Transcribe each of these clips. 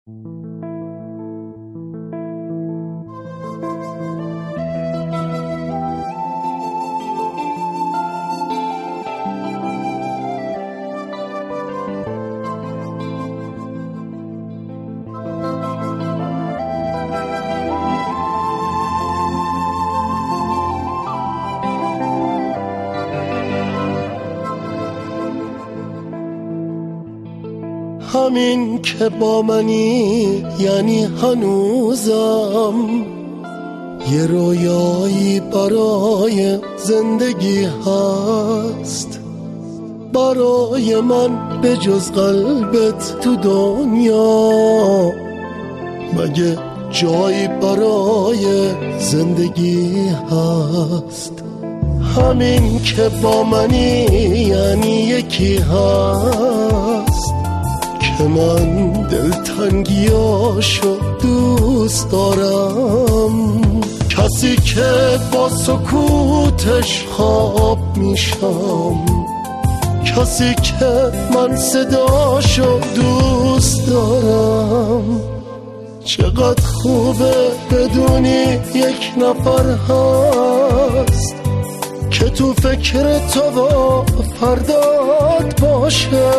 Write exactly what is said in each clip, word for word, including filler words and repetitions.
همین که با منی یعنی هنوزم یه رویایی برای زندگی هست، برای من به جز قلبت تو دنیا مگه جایی برای زندگی هست. همین که با منی یعنی یکی هست که من دلتنگیاشو دوست دارم، کسی که با سکوتش خواب میشم، کسی که من صداشو دوست دارم. چقدر خوبه بدونی یک نفر هست که تو فکر تو و فردات باشه.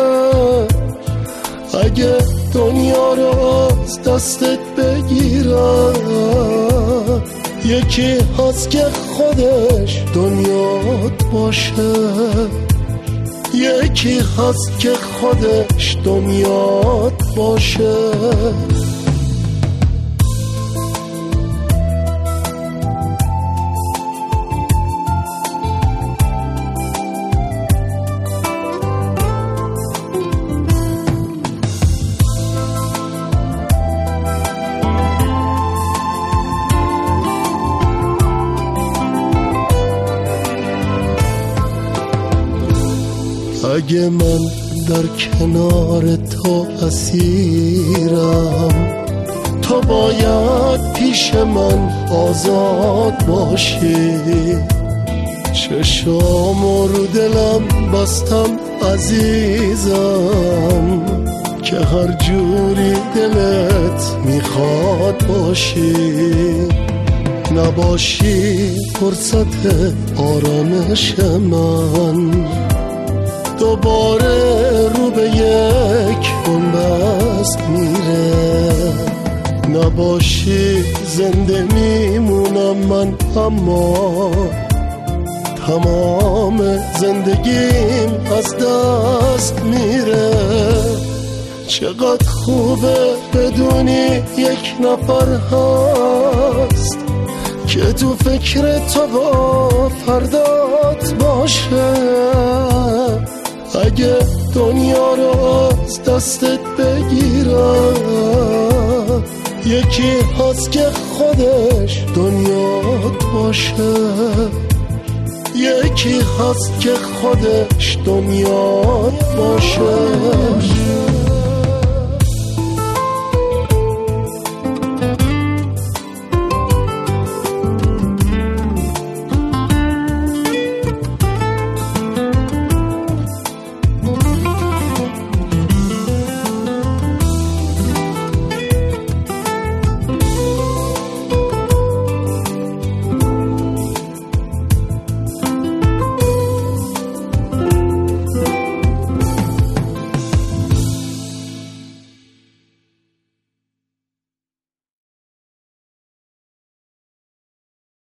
اگه دنیا رو از دستت بگیرم یکی هست که خودش دنیات باشه، یکی هست که خودش دنیات باشه. اگه من در کنار تو اسیرم، تو باید پیش من آزاد باشی. چشامو رو دلم بستم عزیزم که هر جوری دلت میخواد باشی. نباشی فرصت آرامش من، دوباره رو به یک بنبست میره. نباشی زنده میمونم من، اما تمام زندگیم از دست میره. چقدر خوبه بدونی یک نفر هست که تو فکر تو و فردات باشه. اگه دنیا رو از دستت بگیرم یکی هست که خودش دنیات باشه، یکی هست که خودش دنیات باشه.